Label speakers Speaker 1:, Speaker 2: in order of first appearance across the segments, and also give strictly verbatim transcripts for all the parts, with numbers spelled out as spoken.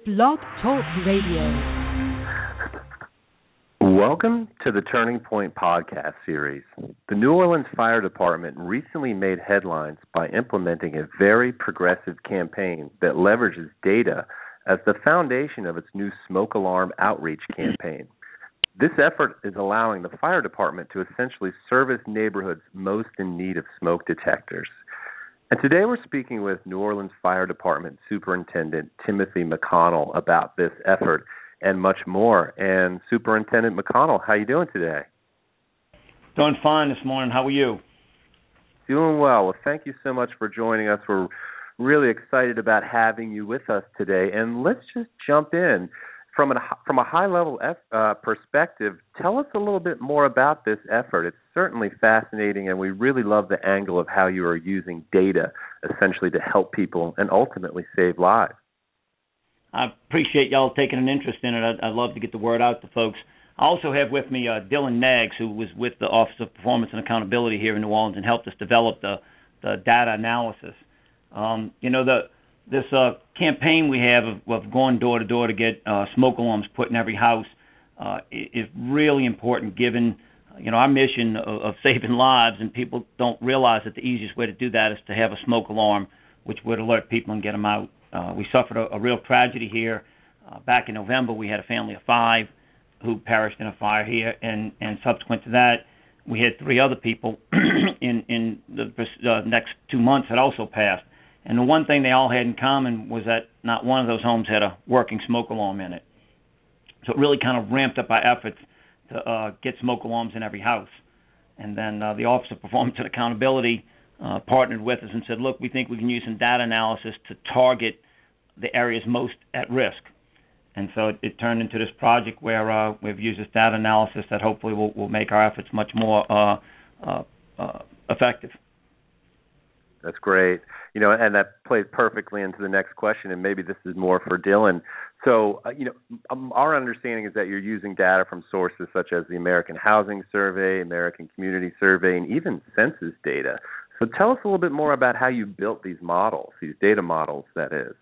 Speaker 1: Blog Talk Radio.
Speaker 2: Welcome to the Turning Point podcast series. The New Orleans Fire Department recently made headlines by implementing a very progressive campaign that leverages data as the foundation of its new smoke alarm outreach campaign. This effort is allowing the fire department to essentially service neighborhoods most in need of smoke detectors. And today we're speaking with New Orleans Fire Department Superintendent Timothy McConnell about this effort and much more. And Superintendent McConnell, how are you doing today?
Speaker 3: Doing fine this morning. How are you?
Speaker 2: Doing well. Well, thank you so much for joining us. We're really excited about having you with us today. And let's just jump in. From a, from a high-level uh, perspective, tell us a little bit more about this effort. It's certainly fascinating, and we really love the angle of how you are using data essentially to help people and ultimately save lives.
Speaker 3: I appreciate y'all taking an interest in it. I'd, I'd love to get the word out to folks. I also have with me uh, Dylan Nags, who was with the Office of Performance and Accountability here in New Orleans and helped us develop the, the data analysis. Um, you know, the this uh, campaign we have of, of going door to door to get uh, smoke alarms put in every house uh, is really important given, you know, our mission of, of saving lives, and people don't realize that the easiest way to do that is to have a smoke alarm, which would alert people and get them out. Uh, we suffered a, a real tragedy here. Uh, back in November, we had a family of five who perished in a fire here, and, and subsequent to that, we had three other people in, in the uh, next two months that also passed. And the one thing they all had in common was that not one of those homes had a working smoke alarm in it. So it really kind of ramped up our efforts to uh, get smoke alarms in every house. And then uh, the Office of Performance and Accountability uh, partnered with us and said, look, we think we can use some data analysis to target the areas most at risk. And so it, it turned into this project where uh, we've used this data analysis that hopefully will, will make our efforts much more uh, uh, uh, effective.
Speaker 2: That's great. You know, and that plays perfectly into the next question, and maybe this is more for Dylan. So, uh, you know, um, our understanding is that you're using data from sources such as the American Housing Survey, American Community Survey, and even census data. So tell us a little bit more about how you built these models, these data models, that is.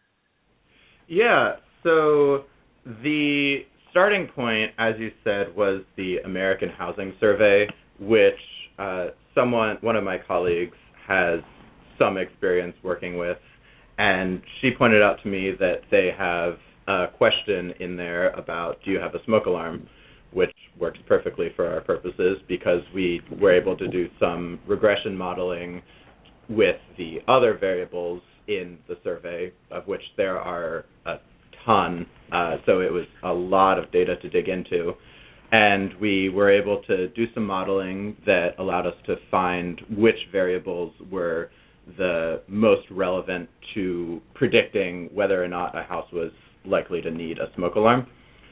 Speaker 4: Yeah, so the starting point, as you said, was the American Housing Survey, which uh, someone, one of my colleagues, has some experience working with, and she pointed out to me that they have a question in there about, do you have a smoke alarm, which works perfectly for our purposes because we were able to do some regression modeling with the other variables in the survey, of which there are a ton, uh, so it was a lot of data to dig into. And we were able to do some modeling that allowed us to find which variables were the most relevant to predicting whether or not a house was likely to need a smoke alarm.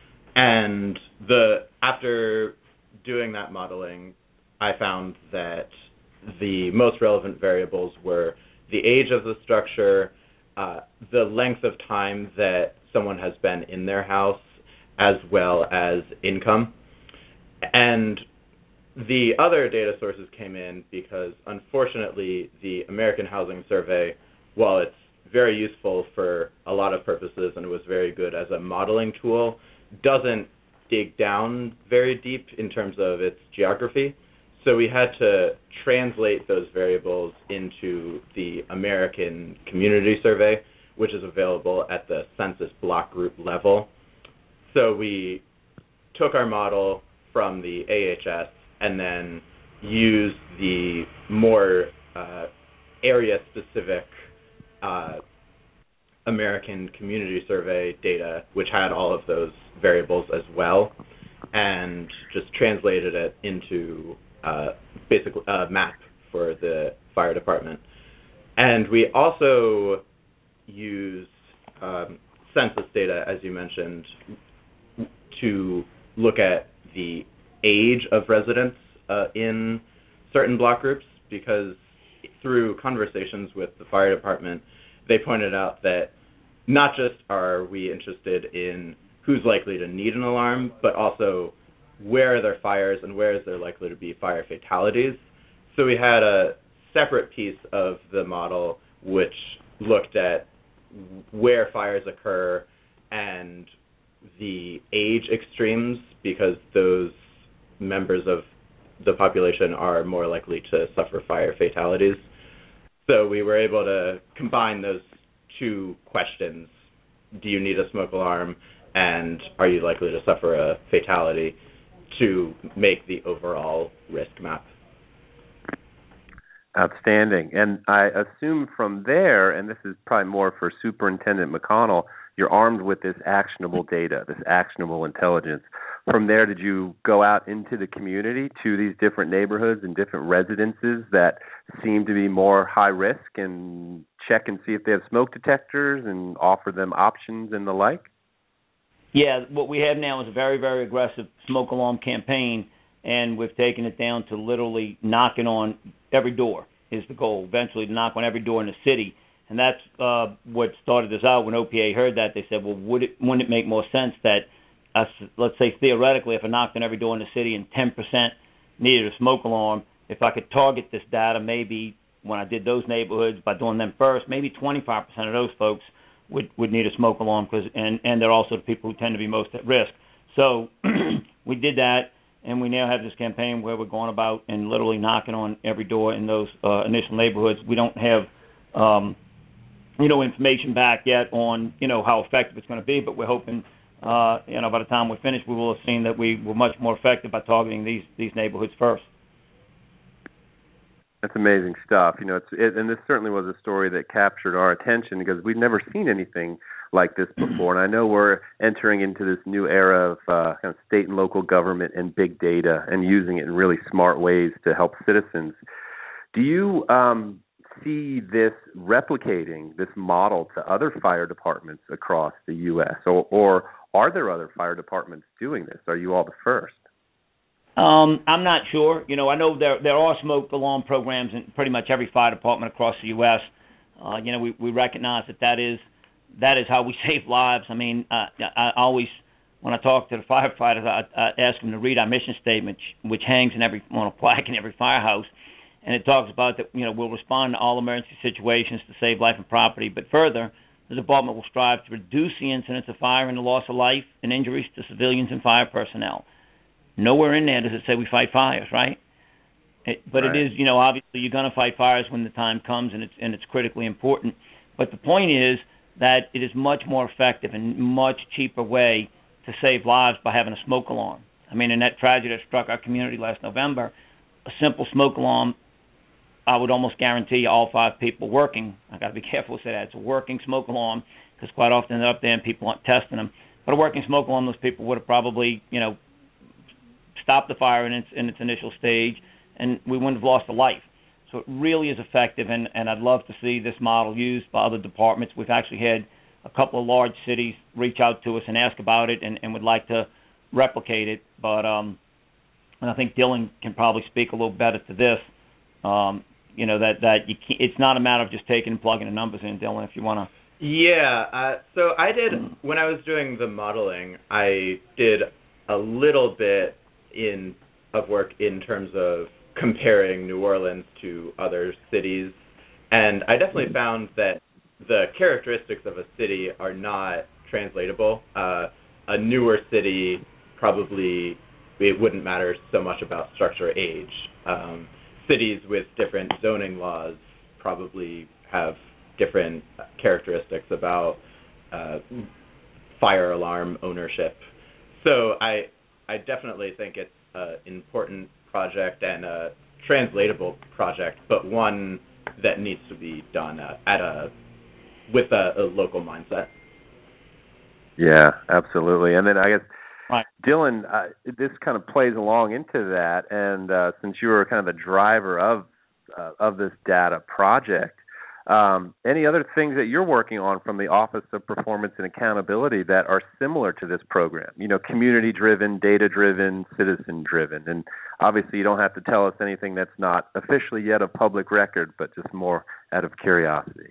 Speaker 4: And the after doing that modeling, I found that the most relevant variables were the age of the structure, uh, the length of time that someone has been in their house, as well as income. And the other data sources came in because, unfortunately, the American Housing Survey, while it's very useful for a lot of purposes and it was very good as a modeling tool, doesn't dig down very deep in terms of its geography. So we had to translate those variables into the American Community Survey, which is available at the census block group level. So we took our model from the A H S and then used the more uh, area-specific uh, American Community Survey data, which had all of those variables as well, and just translated it into uh, basically a map for the fire department. And we also used um, census data, as you mentioned, to look at the age of residents uh, in certain block groups, because through conversations with the fire department, they pointed out that not just are we interested in who's likely to need an alarm, but also where are there fires and where is there likely to be fire fatalities. So we had a separate piece of the model which looked at where fires occur and the age extremes, because those members of the population are more likely to suffer fire fatalities. So we were able to combine those two questions: do you need a smoke alarm, and are you likely to suffer a fatality, to make the overall risk map.
Speaker 2: Outstanding. And I assume from there, and this is probably more for Superintendent McConnell, you're armed with this actionable data, this actionable intelligence. From there, did you go out into the community to these different neighborhoods and different residences that seem to be more high risk and check and see if they have smoke detectors and offer them options and the like?
Speaker 3: Yeah, what we have now is a very, very aggressive smoke alarm campaign, and we've taken it down to literally knocking on every door is the goal, eventually to knock on every door in the city. And that's uh, what started us out. When O P A heard that, they said, well, would it, wouldn't it make more sense that, us, let's say theoretically, if I knocked on every door in the city and ten percent needed a smoke alarm, if I could target this data, maybe when I did those neighborhoods, by doing them first, maybe twenty-five percent of those folks would, would need a smoke alarm, cause, and, and they're also the people who tend to be most at risk. So we did that, and we now have this campaign where we're going about and literally knocking on every door in those uh, initial neighborhoods. We don't have, um, you know, information back yet on, you know, how effective it's going to be, but we're hoping, uh, you know, by the time we're finished, we will have seen that we were much more effective by targeting these, these neighborhoods first.
Speaker 2: That's amazing stuff. You know, it's it, and this certainly was a story that captured our attention because we'd never seen anything like this before. And I know we're entering into this new era of uh, kind of state and local government and big data and using it in really smart ways to help citizens. Do you um, see this replicating this model to other fire departments across the U S, or, or are there other fire departments doing this? Are you all the first?
Speaker 3: Um, I'm not sure. You know, I know there there are smoke alarm programs in pretty much every fire department across the U S. Uh, you know, we, we recognize that that is that is how we save lives. I mean, uh, I always, when I talk to the firefighters, I, I ask them to read our mission statement, which hangs in every on a plaque in every firehouse, and it talks about that. You know, we'll respond to all emergency situations to save life and property, but further, the department will strive to reduce the incidence of fire and the loss of life and injuries to civilians and fire personnel. Nowhere in there does it say we fight fires, right? It, but right. It is, you know, obviously you're going to fight fires when the time comes, and it's and it's critically important. But the point is that it is much more effective and much cheaper way to save lives by having a smoke alarm. I mean, in that tragedy that struck our community last November, a simple smoke alarm, I would almost guarantee you all five people working, I got to be careful to say that, it's a working smoke alarm, because quite often they're up there and people aren't testing them. But a working smoke alarm, those people would have probably, you know, stop the fire in its in its initial stage, and we wouldn't have lost a life. So it really is effective, and, and I'd love to see this model used by other departments. We've actually had a couple of large cities reach out to us and ask about it, and, and would like to replicate it. But um, and I think Dylan can probably speak a little better to this. Um, you know that that you can't, it's not a matter of just taking and plugging the numbers in, Dylan. If you want to.
Speaker 4: Yeah. Uh, so I did when I was doing the modeling, I did a little bit in of work in terms of comparing New Orleans to other cities, and I definitely found that the characteristics of a city are not translatable. Uh, a newer city, probably it wouldn't matter so much about structure or age. Um, cities with different zoning laws probably have different characteristics about uh, fire alarm ownership. So I I definitely think it's an important project and a translatable project, but one that needs to be done uh, at a with a, a local mindset.
Speaker 2: Yeah, absolutely. And then I guess,
Speaker 3: right.
Speaker 2: Dylan, uh, this kind of plays along into that, and uh, since you were kind of the driver of uh, of this data project, Um, any other things that you're working on from the Office of Performance and Accountability that are similar to this program? You know, community-driven, data-driven, citizen-driven. And obviously you don't have to tell us anything that's not officially yet a public record, but just more out of curiosity.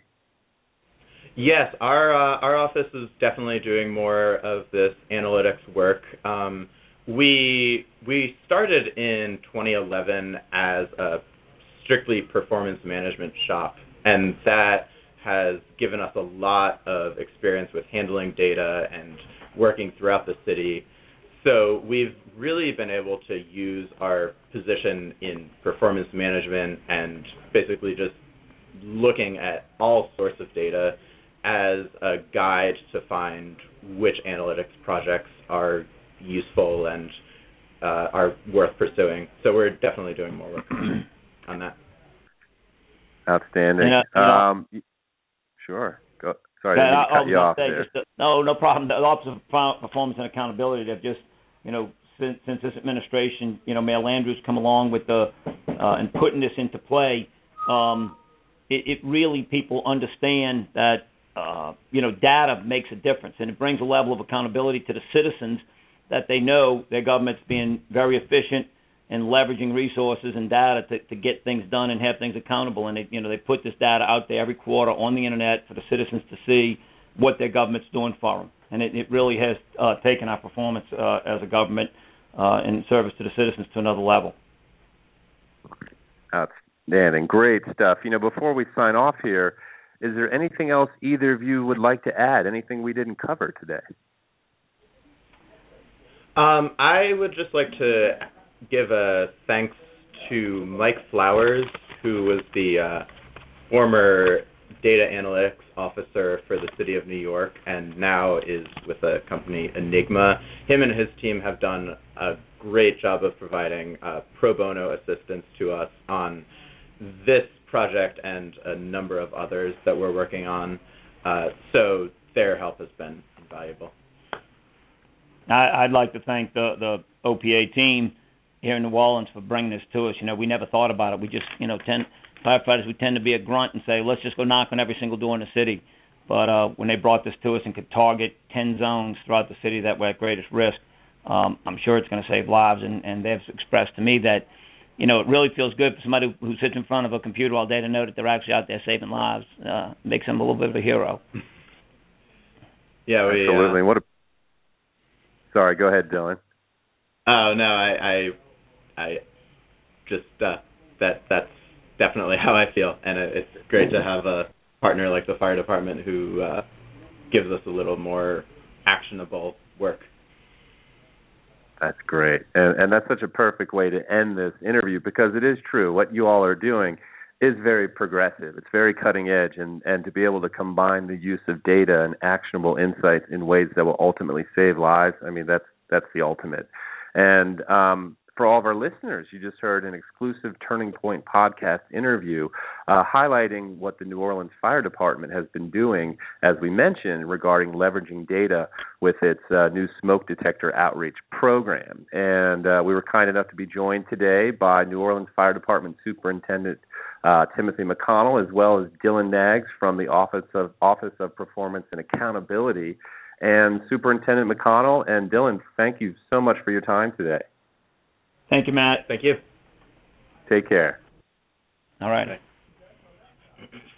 Speaker 4: Yes, our uh, our office is definitely doing more of this analytics work. Um, we we started in twenty eleven as a strictly performance management shop, and that has given us a lot of experience with handling data and working throughout the city. So we've really been able to use our position in performance management and basically just looking at all sorts of data as a guide to find which analytics projects are useful and uh, are worth pursuing. So we're definitely doing more work on that.
Speaker 2: Outstanding.
Speaker 3: And, uh, you know, um,
Speaker 2: sure. Go. Sorry, I didn't cut you off there.
Speaker 3: Just, uh, no, no problem. The Office of Performance and Accountability, they've just, you know, since, since this administration, you know, Mayor Andrews come along with the uh, and putting this into play, um, it, it really people understand that, uh, you know, data makes a difference, and it brings a level of accountability to the citizens that they know their government's being very efficient and leveraging resources and data to, to get things done and have things accountable. And they, you know, they put this data out there every quarter on the internet for the citizens to see what their government's doing for them. And it, it really has uh, taken our performance uh, as a government uh, in service to the citizens to another level.
Speaker 2: Outstanding. Great stuff. You know, before we sign off here, is there anything else either of you would like to add, anything we didn't cover today?
Speaker 4: Um, I would just like to give a thanks to Mike Flowers, who was the uh, former data analytics officer for the city of New York and now is with the company Enigma. Him and his team have done a great job of providing uh, pro bono assistance to us on this project and a number of others that we're working on. Uh, so their help has been invaluable.
Speaker 3: I, I'd like to thank the, the O P A team here in New Orleans for bringing this to us. You know, we never thought about it. We just, you know, tend firefighters, we tend to be a grunt and say, let's just go knock on every single door in the city. But uh, when they brought this to us and could target ten zones throughout the city that were at greatest risk, um, I'm sure it's going to save lives. And, and they've expressed to me that, you know, it really feels good for somebody who sits in front of a computer all day to know that they're actually out there saving lives. Uh, makes them a little bit of a hero.
Speaker 4: Yeah, we,
Speaker 2: absolutely.
Speaker 4: Uh,
Speaker 2: what a... Sorry, go ahead, Dylan.
Speaker 4: Oh no, I, I, I just uh, that that's definitely how I feel, and it's great to have a partner like the fire department who uh, gives us a little more actionable work.
Speaker 2: That's great, and, and that's such a perfect way to end this interview, because it is true. What you all are doing is very progressive. It's very cutting edge, and, and to be able to combine the use of data and actionable insights in ways that will ultimately save lives, I mean, that's that's the ultimate. And um, for all of our listeners, you just heard an exclusive Turning Point podcast interview uh, highlighting what the New Orleans Fire Department has been doing, as we mentioned, regarding leveraging data with its uh, new smoke detector outreach program. And uh, we were kind enough to be joined today by New Orleans Fire Department Superintendent uh, Timothy McConnell, as well as Dylan Nags from the Office of Office of Performance and Accountability. And Superintendent McConnell and Dylan, thank you so much for your time today.
Speaker 3: Thank you, Matt.
Speaker 4: Thank you.
Speaker 2: Take care.
Speaker 3: All right.
Speaker 4: Bye.